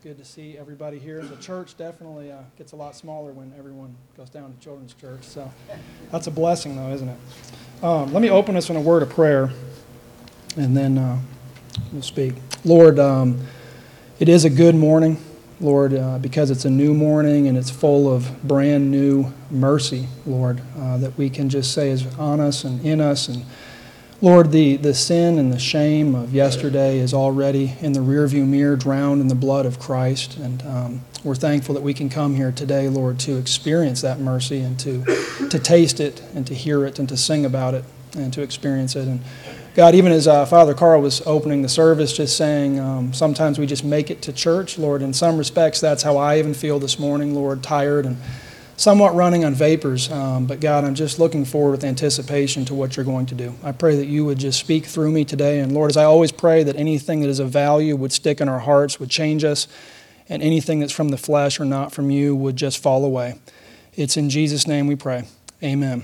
good to see everybody here. The church definitely gets a lot smaller when everyone goes down to children's church. So that's a blessing, though, isn't it? Let me open us in a word of prayer, and then we'll speak. Lord, it is a good morning, Lord, because it's a new morning and it's full of brand new mercy, Lord, that we can just say is on us and in us. And Lord, the sin and the shame of yesterday is already in the rearview mirror, drowned in the blood of Christ. And we're thankful that we can come here today, Lord, to experience that mercy and to taste it and to hear it and to sing about it and to experience it. And God, even as Father Carl was opening the service, just saying sometimes we just make it to church, Lord. In some respects, that's how I even feel this morning, Lord, tired and somewhat running on vapors, but God, I'm just looking forward with anticipation to what you're going to do. I pray that you would just speak through me today, and Lord, as I always pray, that anything that is of value would stick in our hearts, would change us, and anything that's from the flesh or not from you would just fall away. It's in Jesus' name we pray. Amen.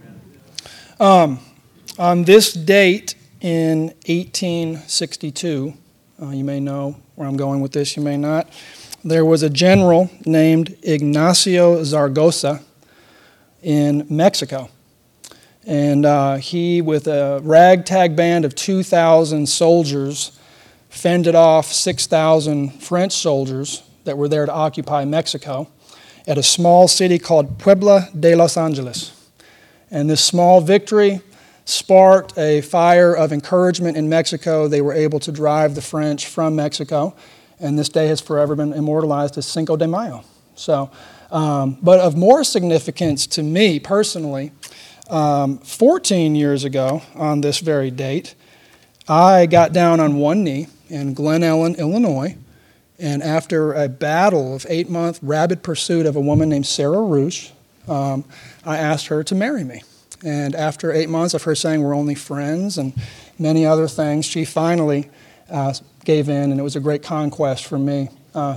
On this date in 1862, you may know where I'm going with this, you may not. There was a general named Ignacio Zaragoza in Mexico. And he, with a ragtag band of 2,000 soldiers, fended off 6,000 French soldiers that were there to occupy Mexico at a small city called Puebla de Los Angeles. And this small victory sparked a fire of encouragement in Mexico. They were able to drive the French from Mexico. And this day has forever been immortalized as Cinco de Mayo. So, but of more significance to me personally, 14 years ago on this very date, I got down on one knee in Glen Ellen, Illinois, and after a battle of 8-month rabid pursuit of a woman named Sarah Rouge, I asked her to marry me. And after 8 months of her saying we're only friends and many other things, she finally gave in, and it was a great conquest for me. I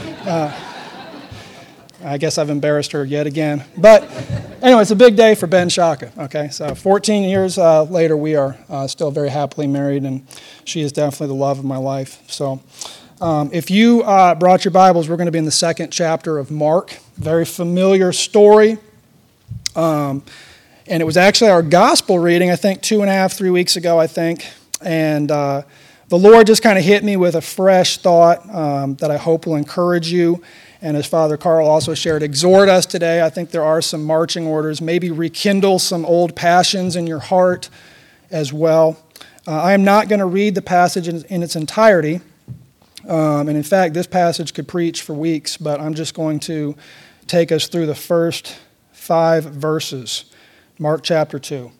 guess I've embarrassed her yet again. But anyway, it's a big day for Ben Shaka. Okay, so 14 years later, we are still very happily married, and she is definitely the love of my life. So if you brought your Bibles, we're going to be in the second chapter of Mark. Very familiar story. And it was actually our gospel reading, I think, 2.5, 3 weeks ago, I think. And the Lord just kind of hit me with a fresh thought that I hope will encourage you. And as Father Carl also shared, exhort us today. I think there are some marching orders. Maybe rekindle some old passions in your heart as well. I am not going to read the passage in its entirety. And in fact, this passage could preach for weeks, but I'm just going to take us through the first 5 verses. Mark chapter 2.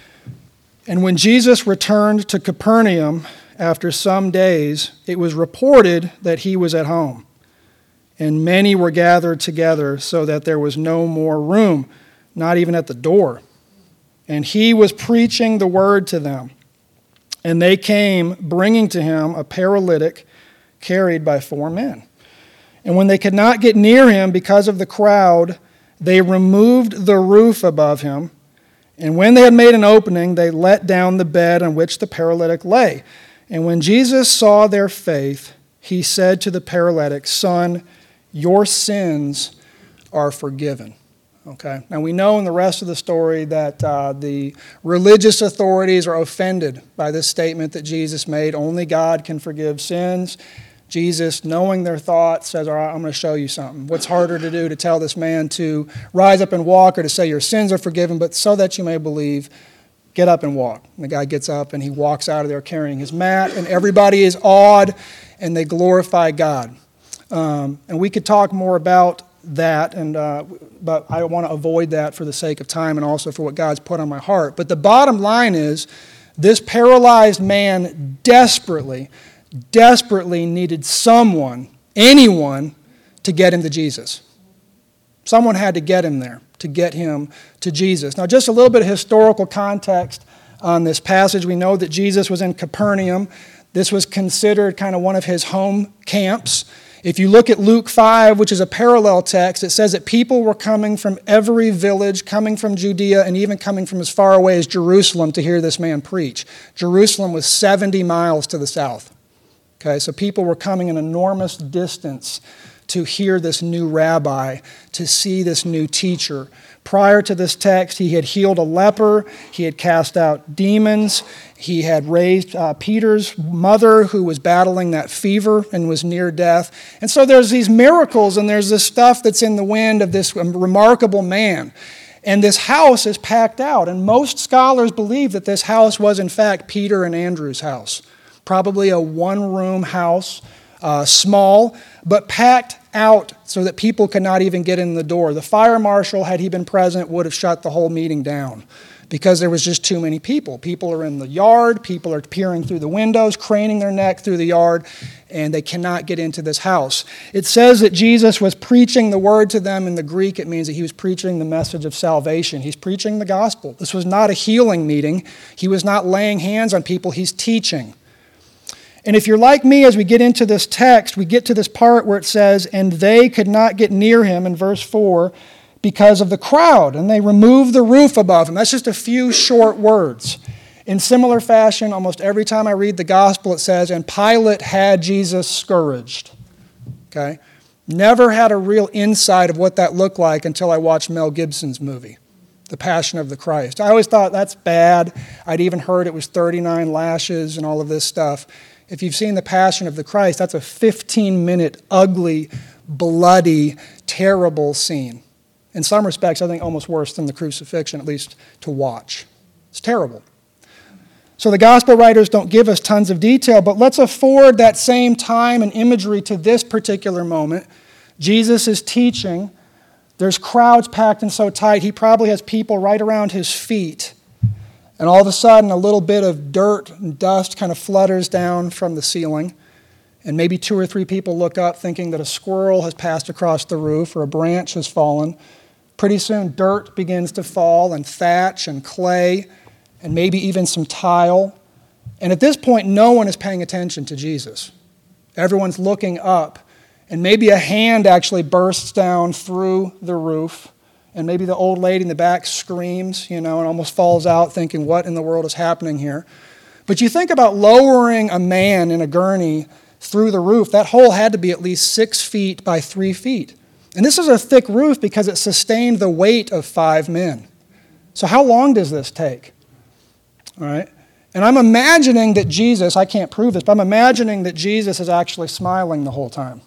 And when Jesus returned to Capernaum after some days, it was reported that he was at home. And many were gathered together so that there was no more room, not even at the door. And he was preaching the word to them. And they came, bringing to him a paralytic carried by 4 men. And when they could not get near him because of the crowd, they removed the roof above him. And when they had made an opening, they let down the bed on which the paralytic lay. And when Jesus saw their faith, he said to the paralytic, "Son, your sins are forgiven." Okay. Now we know in the rest of the story that the religious authorities are offended by this statement that Jesus made. Only God can forgive sins. Jesus, knowing their thoughts, says, all right, I'm going to show you something. What's harder to do, to tell this man to rise up and walk, or to say your sins are forgiven, but so that you may believe, get up and walk. And the guy gets up and he walks out of there carrying his mat, and everybody is awed and they glorify God. And we could talk more about that, but I want to avoid that for the sake of time and also for what God's put on my heart. But the bottom line is, this paralyzed man desperately needed someone, anyone, to get him to Jesus. Someone had to get him there, to get him to Jesus. Now, just a little bit of historical context on this passage. We know that Jesus was in Capernaum. This was considered kind of one of his home camps. If you look at Luke 5, which is a parallel text, it says that people were coming from every village, coming from Judea, and even coming from as far away as Jerusalem to hear this man preach. Jerusalem was 70 miles to the south. Okay, so people were coming an enormous distance to hear this new rabbi, to see this new teacher. Prior to this text, he had healed a leper, he had cast out demons, he had raised Peter's mother who was battling that fever and was near death. And so there's these miracles and there's this stuff that's in the wind of this remarkable man. And this house is packed out. And most scholars believe that this house was in fact Peter and Andrew's house. Probably a one-room house, small, but packed out so that people could not even get in the door. The fire marshal, had he been present, would have shut the whole meeting down because there was just too many people. People are in the yard, people are peering through the windows, craning their neck through the yard, and they cannot get into this house. It says that Jesus was preaching the word to them. In the Greek, it means that he was preaching the message of salvation. He's preaching the gospel. This was not a healing meeting. He was not laying hands on people. He's teaching. And if you're like me, as we get into this text, we get to this part where it says, and they could not get near him in verse 4 because of the crowd, and they removed the roof above him. That's just a few short words. In similar fashion, almost every time I read the gospel, it says, and Pilate had Jesus scourged. Okay? Never had a real insight of what that looked like until I watched Mel Gibson's movie, The Passion of the Christ. I always thought that's bad. I'd even heard it was 39 lashes and all of this stuff. If you've seen The Passion of the Christ, that's a 15-minute, ugly, bloody, terrible scene. In some respects, I think almost worse than the crucifixion, at least to watch. It's terrible. So the gospel writers don't give us tons of detail, but let's afford that same time and imagery to this particular moment. Jesus is teaching. There's crowds packed in so tight, he probably has people right around his feet. And all of a sudden, a little bit of dirt and dust kind of flutters down from the ceiling. And maybe 2 or 3 people look up thinking that a squirrel has passed across the roof or a branch has fallen. Pretty soon, dirt begins to fall and thatch and clay and maybe even some tile. And at this point, no one is paying attention to Jesus. Everyone's looking up. And maybe a hand actually bursts down through the roof. And maybe the old lady in the back screams, and almost falls out thinking, what in the world is happening here? But you think about lowering a man in a gurney through the roof. That hole had to be at least 6 feet by 3 feet. And this is a thick roof because it sustained the weight of 5 men. So how long does this take? All right? And I'm imagining that Jesus, I can't prove this, but I'm imagining that Jesus is actually smiling the whole time,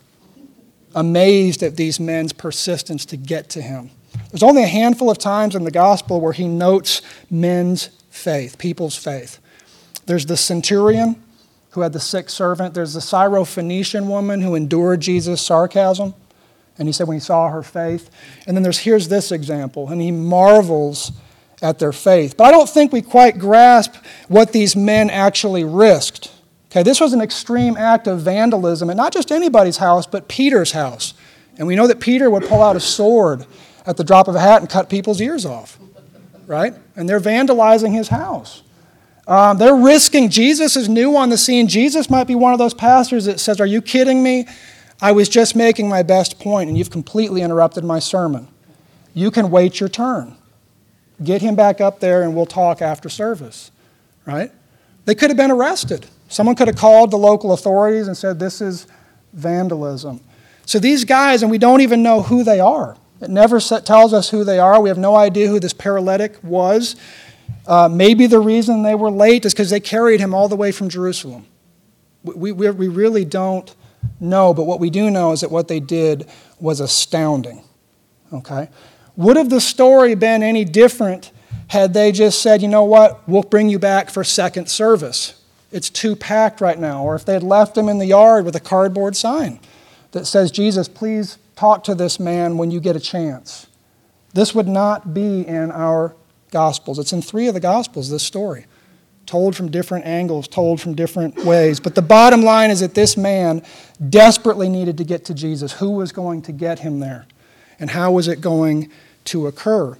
amazed at these men's persistence to get to him. There's only a handful of times in the gospel where he notes men's faith, people's faith. There's the centurion who had the sick servant. There's the Syrophoenician woman who endured Jesus' sarcasm. And he said when he saw her faith. And then here's this example. And he marvels at their faith. But I don't think we quite grasp what these men actually risked. Okay, this was an extreme act of vandalism. And not just anybody's house, but Peter's house. And we know that Peter would pull out a sword at the drop of a hat and cut people's ears off, right? And they're vandalizing his house. They're risking. Jesus is new on the scene. Jesus might be one of those pastors that says, are you kidding me? I was just making my best point, and you've completely interrupted my sermon. You can wait your turn. Get him back up there, and we'll talk after service, right? They could have been arrested. Someone could have called the local authorities and said, this is vandalism. So these guys, and we don't even know who they are. It never tells us who they are. We have no idea who this paralytic was. Maybe the reason they were late is because they carried him all the way from Jerusalem. We really don't know, but what we do know is that what they did was astounding. Okay? Would have the story been any different had they just said, you know what, we'll bring you back for second service. It's too packed right now. Or if they had left him in the yard with a cardboard sign that says, Jesus, please talk to this man when you get a chance. This would not be in our Gospels. It's in 3 of the Gospels, this story, told from different angles, told from different ways. But the bottom line is that this man desperately needed to get to Jesus. Who was going to get him there? And how was it going to occur?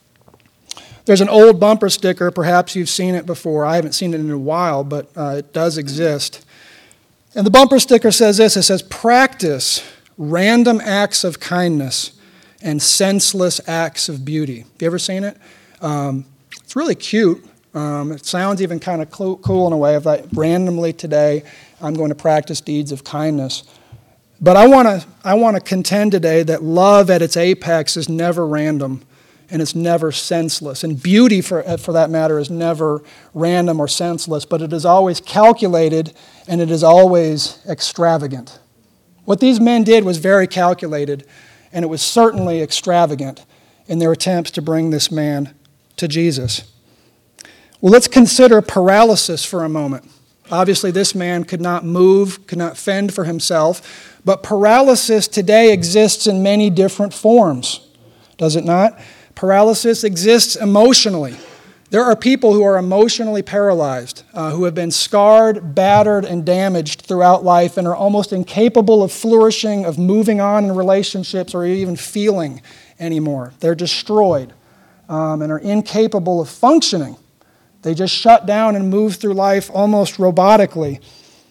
There's an old bumper sticker. Perhaps you've seen it before. I haven't seen it in a while, but it does exist. And the bumper sticker says this. It says, practice random acts of kindness and senseless acts of beauty. Have you ever seen it? It's really cute. It sounds even kind of cool in a way of like randomly today I'm going to practice deeds of kindness. But I want to contend today that love at its apex is never random and it's never senseless. And beauty, for that matter, is never random or senseless, but it is always calculated and it is always extravagant. What these men did was very calculated, and it was certainly extravagant in their attempts to bring this man to Jesus. Well, let's consider paralysis for a moment. Obviously, this man could not move, could not fend for himself, but paralysis today exists in many different forms, does it not? Paralysis exists emotionally. There are people who are emotionally paralyzed, who have been scarred, battered, and damaged throughout life and are almost incapable of flourishing, of moving on in relationships, or even feeling anymore. They're destroyed and are incapable of functioning. They just shut down and move through life almost robotically.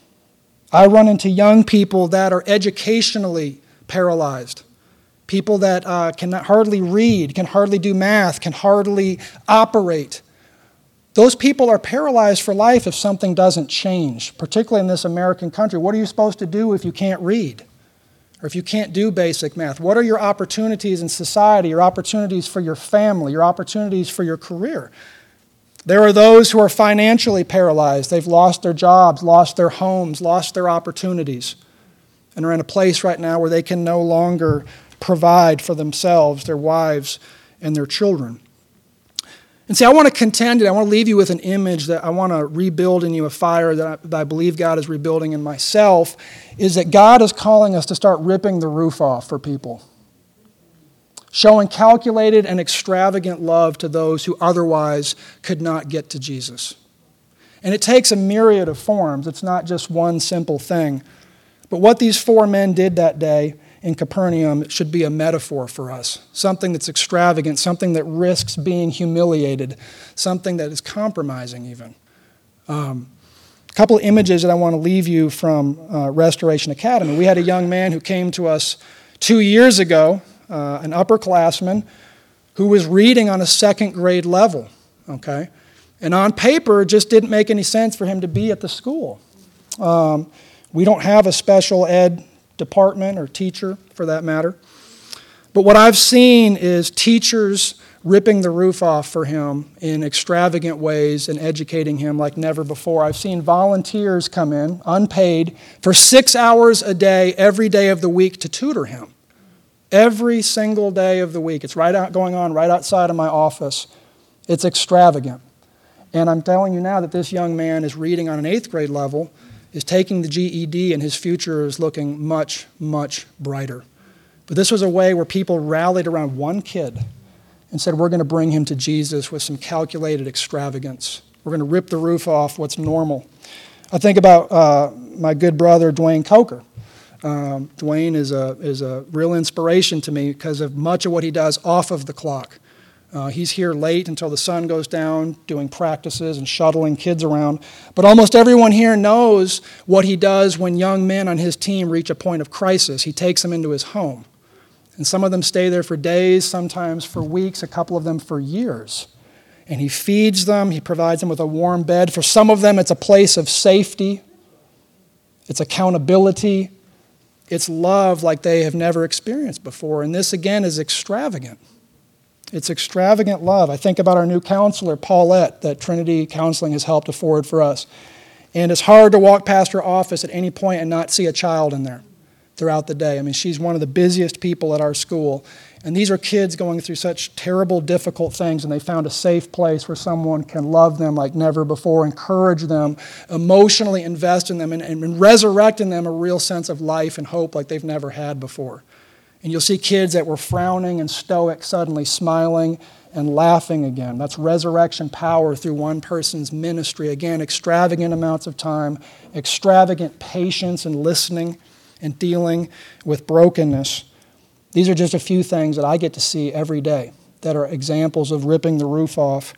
I run into young people that are educationally paralyzed. People that can hardly read, can hardly do math, can hardly operate. Those people are paralyzed for life if something doesn't change, particularly in this American country. What are you supposed to do if you can't read? Or if you can't do basic math? What are your opportunities in society, your opportunities for your family, your opportunities for your career? There are those who are financially paralyzed. They've lost their jobs, lost their homes, lost their opportunities, and are in a place right now where they can no longer provide for themselves, their wives, and their children. And see, I want to contend, and I want to leave you with an image that I want to rebuild in you, a fire that I believe God is rebuilding in myself, is that God is calling us to start ripping the roof off for people, showing calculated and extravagant love to those who otherwise could not get to Jesus. And it takes a myriad of forms. It's not just one simple thing. But what these four men did that day in Capernaum should be a metaphor for us, something that's extravagant, something that risks being humiliated, something that is compromising even. A couple of images that I want to leave you from Restoration Academy. We had a young man who came to us 2 years ago, an upperclassman, who was reading on a second grade level, okay? And on paper, it just didn't make any sense for him to be at the school. We don't have a special ed department or teacher for that matter. But what I've seen is teachers ripping the roof off for him in extravagant ways and educating him like never before. I've seen volunteers come in, unpaid, for 6 hours a day, every day of the week to tutor him. Every single day of the week. It's going on right outside of my office. It's extravagant. And I'm telling you now that this young man is reading on an 8th grade level, is taking the GED, and his future is looking much, much brighter. But this was a way where people rallied around one kid and said, we're going to bring him to Jesus with some calculated extravagance. We're going to rip the roof off what's normal. I think about my good brother, Dwayne Coker. Dwayne is a real inspiration to me because of much of what he does off of the clock. He's here late until the sun goes down, doing practices and shuttling kids around. But almost everyone here knows what he does when young men on his team reach a point of crisis. He takes them into his home. And some of them stay there for days, sometimes for weeks, a couple of them for years. And he feeds them, he provides them with a warm bed. For some of them, it's a place of safety. It's accountability. It's love like they have never experienced before. And this, again, is extravagant. It's extravagant love. I think about our new counselor, Paulette, that Trinity Counseling has helped afford for us. And it's hard to walk past her office at any point and not see a child in there throughout the day. I mean, she's one of the busiest people at our school. And these are kids going through such terrible, difficult things, and they found a safe place where someone can love them like never before, encourage them, emotionally invest in them, and resurrect in them a real sense of life and hope like they've never had before. And you'll see kids that were frowning and stoic suddenly smiling and laughing again. That's resurrection power through one person's ministry. Again, extravagant amounts of time, extravagant patience and listening and dealing with brokenness. These are just a few things that I get to see every day that are examples of ripping the roof off.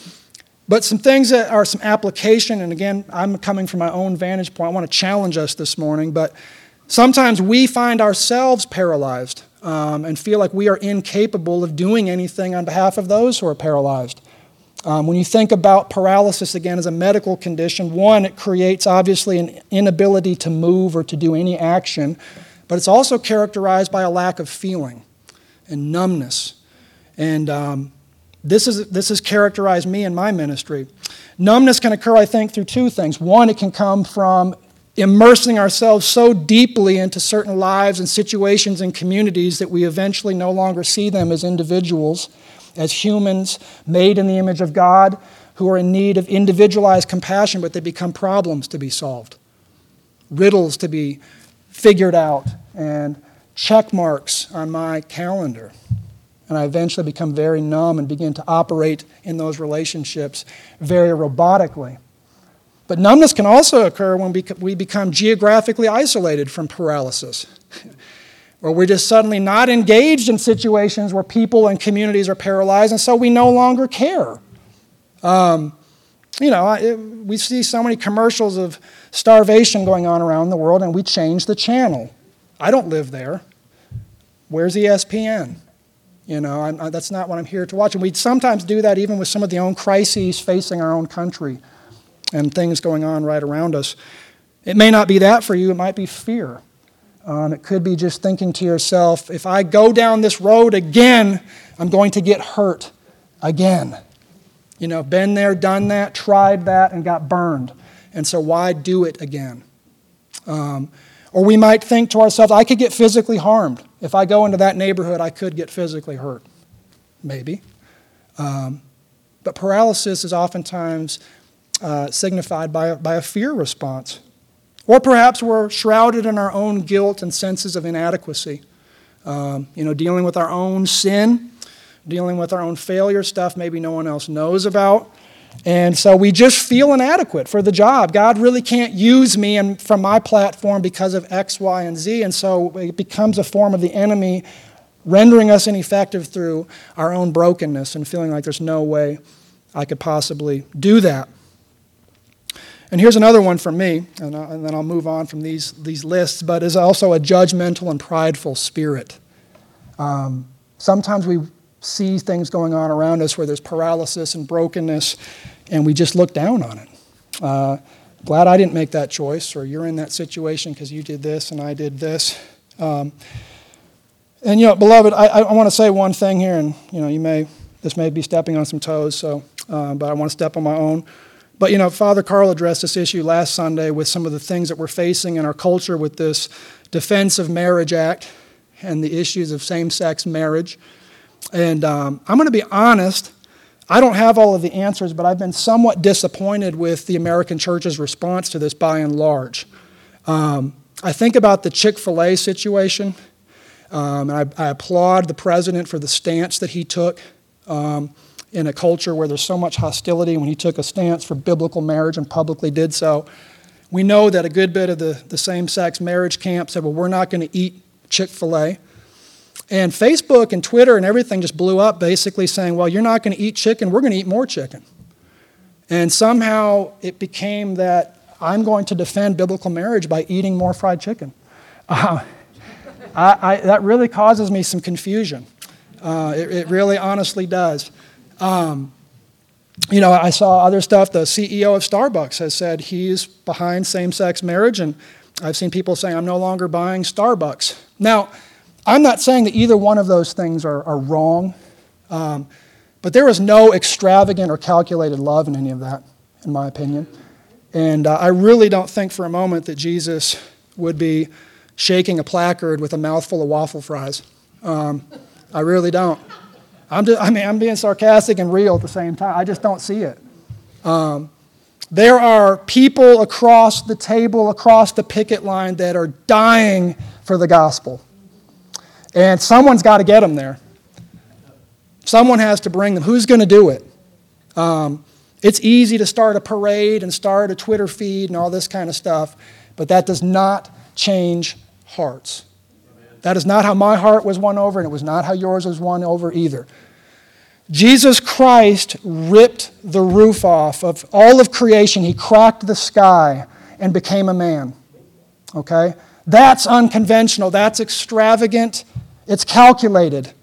But some things that are some application, and again, I'm coming from my own vantage point. I want to challenge us this morning, but sometimes we find ourselves paralyzed and feel like we are incapable of doing anything on behalf of those who are paralyzed. When you think about paralysis, again, as a medical condition, one, it creates obviously an inability to move or to do any action, but it's also characterized by a lack of feeling and numbness. And this has characterized me in my ministry. Numbness can occur, I think, through two things. One, it can come from immersing ourselves so deeply into certain lives and situations and communities that we eventually no longer see them as individuals, as humans made in the image of God who are in need of individualized compassion, but they become problems to be solved, riddles to be figured out, and check marks on my calendar. And I eventually become very numb and begin to operate in those relationships very robotically. But numbness can also occur when we become geographically isolated from paralysis, where we're just suddenly not engaged in situations where people and communities are paralyzed, and so we no longer care. We see so many commercials of starvation going on around the world, and we change the channel. I don't live there. Where's ESPN? That's not what I'm here to watch. And we sometimes do that even with some of the own crises facing our own country and things going on right around us. It may not be that for you. It might be fear. It could be just thinking to yourself, if I go down this road again, I'm going to get hurt again. Been there, done that, tried that, and got burned. And so why do it again? Or we might think to ourselves, I could get physically harmed. If I go into that neighborhood, I could get physically hurt. Maybe. But paralysis is oftentimes signified by a fear response. Or perhaps we're shrouded in our own guilt and senses of inadequacy. Dealing with our own sin, dealing with our own failure, stuff maybe no one else knows about. And so we just feel inadequate for the job. God really can't use me and from my platform because of X, Y, and Z. And so it becomes a form of the enemy rendering us ineffective through our own brokenness and feeling like there's no way I could possibly do that. And here's another one for me, and then I'll move on from these lists, but is also a judgmental and prideful spirit. Sometimes we see things going on around us where there's paralysis and brokenness, and we just look down on it. Glad I didn't make that choice, or you're in that situation because you did this and I did this. Beloved, I want to say one thing here, and this may be stepping on some toes, but I want to step on my own. But Father Carl addressed this issue last Sunday with some of the things that we're facing in our culture with this Defense of Marriage Act and the issues of same-sex marriage. And I'm going to be honest, I don't have all of the answers, but I've been somewhat disappointed with the American church's response to this by and large. I think about the Chick-fil-A situation, and I applaud the president for the stance that he took in a culture where there's so much hostility. When he took a stance for biblical marriage and publicly did so, we know that a good bit of the same-sex marriage camp said, well, we're not going to eat Chick-fil-A. And Facebook and Twitter and everything just blew up basically saying, well, you're not going to eat chicken, we're going to eat more chicken. And somehow it became that I'm going to defend biblical marriage by eating more fried chicken. That really causes me some confusion. It really honestly does. I saw other stuff. The CEO of Starbucks has said he's behind same-sex marriage, and I've seen people saying, I'm no longer buying Starbucks. Now, I'm not saying that either one of those things are wrong, but there is no extravagant or calculated love in any of that, in my opinion. And I really don't think for a moment that Jesus would be shaking a placard with a mouthful of waffle fries. I really don't. I'm being sarcastic and real at the same time. I just don't see it. There are people across the table, across the picket line that are dying for the gospel. And someone's got to get them there. Someone has to bring them. Who's going to do it? It's easy to start a parade and start a Twitter feed and all this kind of stuff, but that does not change hearts. That is not how my heart was won over, and it was not how yours was won over either. Jesus Christ ripped the roof off of all of creation. He cracked the sky and became a man. Okay? That's unconventional. That's extravagant. It's calculated.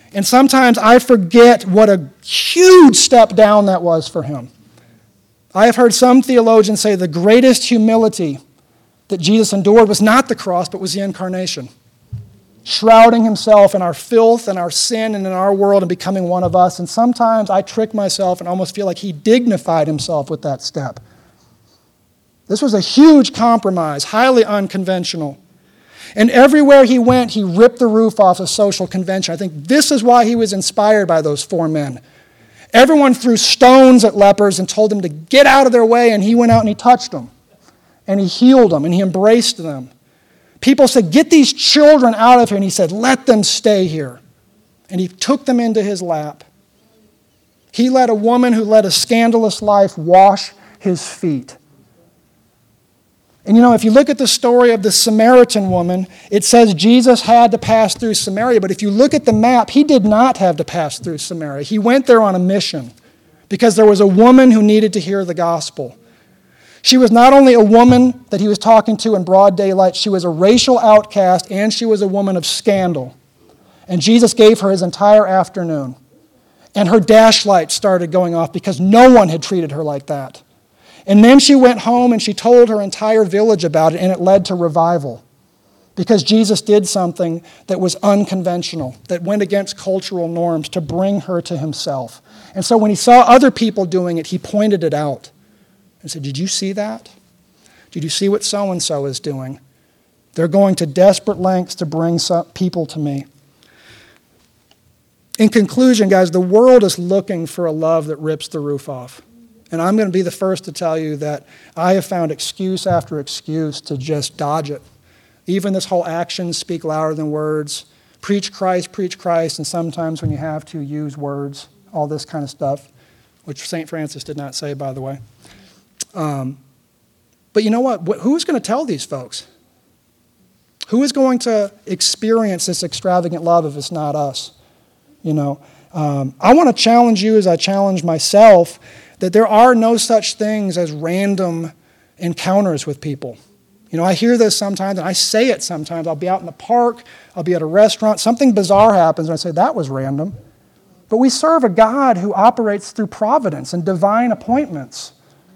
And sometimes I forget what a huge step down that was for him. I have heard some theologians say the greatest humility that Jesus endured was not the cross, but was the incarnation. Shrouding himself in our filth and our sin and in our world and becoming one of us. And sometimes I trick myself and almost feel like he dignified himself with that step. This was a huge compromise, highly unconventional. And everywhere he went, he ripped the roof off of social convention. I think this is why he was inspired by those 4 men. Everyone threw stones at lepers and told them to get out of their way, and he went out and he touched them. And he healed them, and he embraced them. People said, get these children out of here. And he said, let them stay here. And he took them into his lap. He let a woman who led a scandalous life wash his feet. And you know, if you look at the story of the Samaritan woman, it says Jesus had to pass through Samaria. But if you look at the map, he did not have to pass through Samaria. He went there on a mission because there was a woman who needed to hear the gospel. She was not only a woman that he was talking to in broad daylight, she was a racial outcast, and she was a woman of scandal. And Jesus gave her his entire afternoon. And her dash light started going off because no one had treated her like that. And then she went home and she told her entire village about it, and it led to revival. Because Jesus did something that was unconventional, that went against cultural norms to bring her to himself. And so when he saw other people doing it, he pointed it out and said, did you see that? Did you see what so-and-so is doing? They're going to desperate lengths to bring some people to me. In conclusion, guys, the world is looking for a love that rips the roof off. And I'm going to be the first to tell you that I have found excuse after excuse to just dodge it. Even this whole actions speak louder than words. Preach Christ, and sometimes when you have to, use words, all this kind of stuff, which St. Francis did not say, by the way. But you know what? Who's going to tell these folks? Who is going to experience this extravagant love if it's not us? You know, I want to challenge you as I challenge myself that there are no such things as random encounters with people. You know, I hear this sometimes, and I say it sometimes. I'll be out in the park, I'll be at a restaurant, something bizarre happens, and I say, that was random. But we serve a God who operates through providence and divine appointments.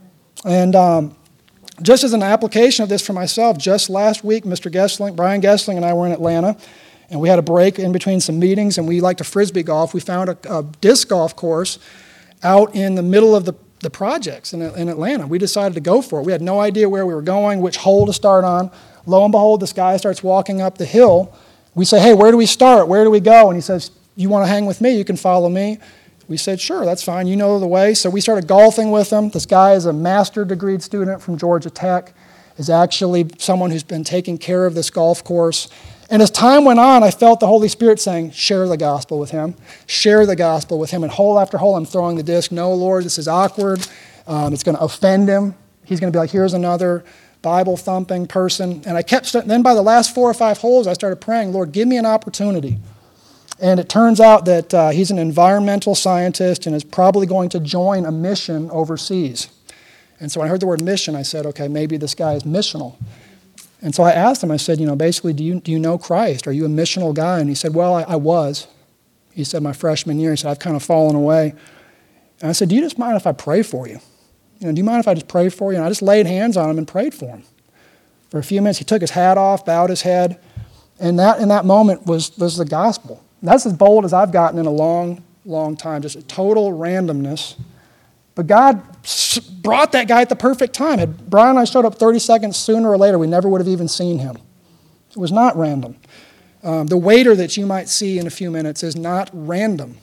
And just as an application of this for myself, just last week, Brian Gessling and I were in Atlanta, and we had a break in between some meetings, and we like to Frisbee golf. We found a disc golf course out in the middle of the projects in Atlanta. We decided to go for it. We had no idea where we were going, which hole to start on. Lo and behold, this guy starts walking up the hill. We say, hey, where do we start? Where do we go? And he says, you want to hang with me? You can follow me. We said, sure, that's fine. You know the way. So we started golfing with him. This guy is a master degree student from Georgia Tech, is actually someone who's been taking care of this golf course. And as time went on, I felt the Holy Spirit saying, share the gospel with him. Share the gospel with him. And hole after hole, I'm throwing the disc. No, Lord, this is awkward. It's going to offend him. He's going to be like, here's another Bible-thumping person. And I kept, then by the last 4 or 5 holes, I started praying, Lord, give me an opportunity. And it turns out that he's an environmental scientist and is probably going to join a mission overseas. And so when I heard the word mission, I said, okay, maybe this guy is missional. And so I asked him, I said, you know, basically, do you know Christ? Are you a missional guy? And he said, well, I was. He said, my freshman year. He said, I've kind of fallen away. And I said, do you just mind if I pray for you? You know, do you mind if I just pray for you? And I just laid hands on him and prayed for him. For a few minutes, he took his hat off, bowed his head. And that, in that moment, was the gospel. That's as bold as I've gotten in a long, long time, just a total randomness. But God brought that guy at the perfect time. Had Brian and I showed up 30 seconds sooner or later, we never would have even seen him. It was not random. The waiter that you might see in a few minutes is not random.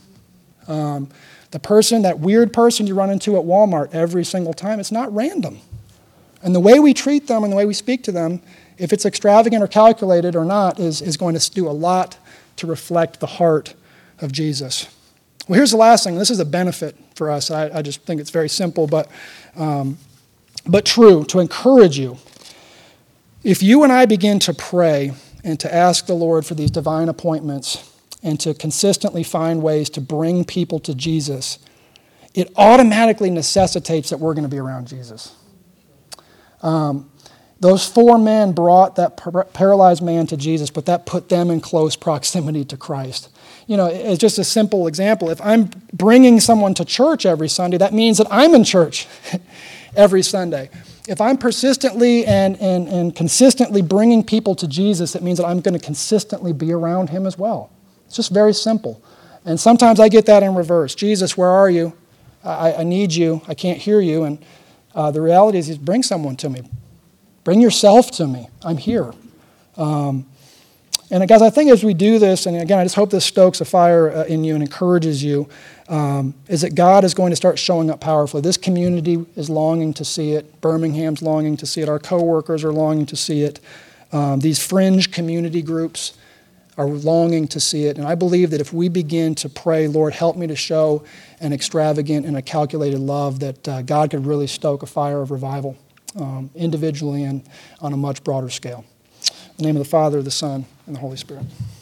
That weird person you run into at Walmart every single time, it's not random. And the way we treat them and the way we speak to them, if it's extravagant or calculated or not, is going to do a lot to reflect the heart of Jesus. Well, here's the last thing. This is a benefit for us. I just think it's very simple, but true, to encourage you. If you and I begin to pray and to ask the Lord for these divine appointments and to consistently find ways to bring people to Jesus, it automatically necessitates that we're going to be around Jesus. Those 4 men brought that paralyzed man to Jesus, but that put them in close proximity to Christ. You know, it's just a simple example. If I'm bringing someone to church every Sunday, that means that I'm in church every Sunday. If I'm persistently and consistently bringing people to Jesus, it means that I'm going to consistently be around him as well. It's just very simple. And sometimes I get that in reverse. Jesus, where are you? I need you. I can't hear you. And the reality is, bring someone to me. Bring yourself to me. I'm here. And guys, I think as we do this, and again, I just hope this stokes a fire in you and encourages you, is that God is going to start showing up powerfully. This community is longing to see it. Birmingham's longing to see it. Our coworkers are longing to see it. These fringe community groups are longing to see it. And I believe that if we begin to pray, Lord, help me to show an extravagant and a calculated love, that God could really stoke a fire of revival individually and on a much broader scale. In the name of the Father, the Son, and the Holy Spirit.